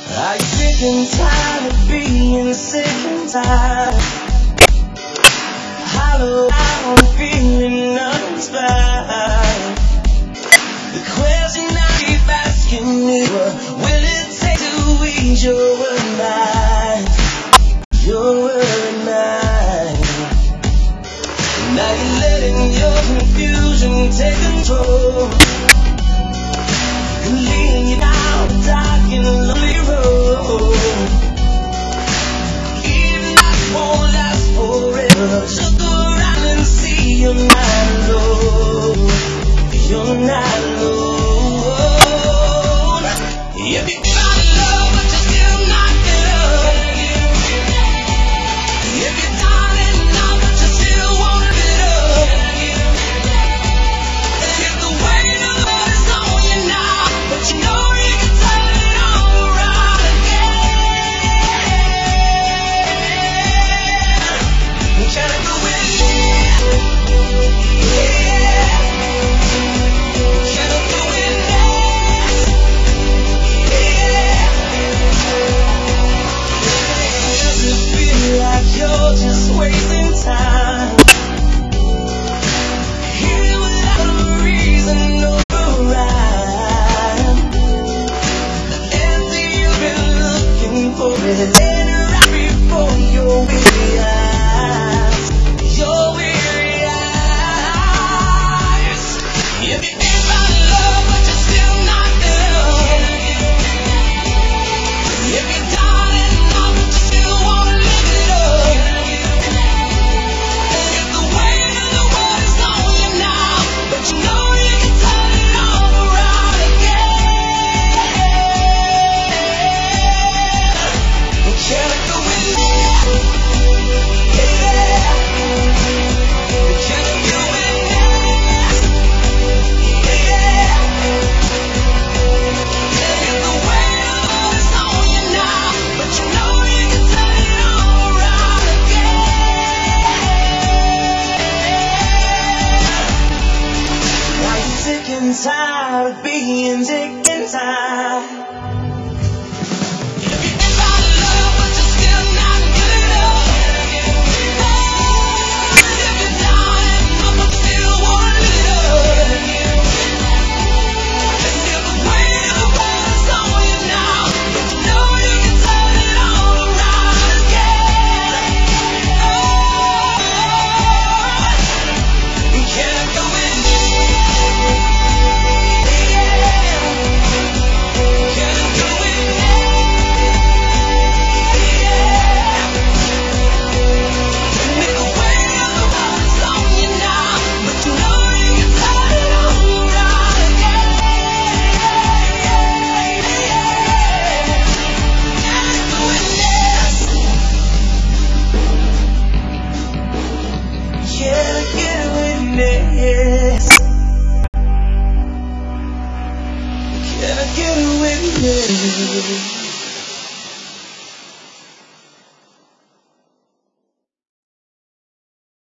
Are you sick and tired of being sick and tired? Hollow out, feeling uninspired. The question I keep asking is, what will it take to ease your worried mind? Your worried mind. Now you're letting your confusion take control, and leading you down a dark and lonely road. Even life won't last forever. Look around and see you're not alone. You're not alone. If you found love but you're still not good, if you're down and out but you still wanna get up, if the weight of the world is on you now, but you know you can turn it all around again. Can I go with you? Yeah. Can I go with next? Yeah. Does it feel like you're just wasting time? Here without a reason or a rhyme. The answer you've been looking for is later right before your weary eyes. Your weary eyes. If you ain't found love but you're still not there, if you're down and out but you still wanna live it up, if the weight of the world is on you now, but you know you can turn it all around again. Can I go with you? Yeah. Can I go with next? Yeah. If the weight of the world is on you now, but you know you can turn it all around again. Are you sick and tired of being sick and tired? If you ain't found love but you're still not good enough, if you're down and out but still wanna live it up, if the weight of the world is on you now, but you know you can turn it all around again. Can I go with you? Yeah. Can I go with next? Yeah. And if the weight of the world is on you now, but you know you can turn it all around again. Can I go with next? Can I get a witness? Can I get a witness?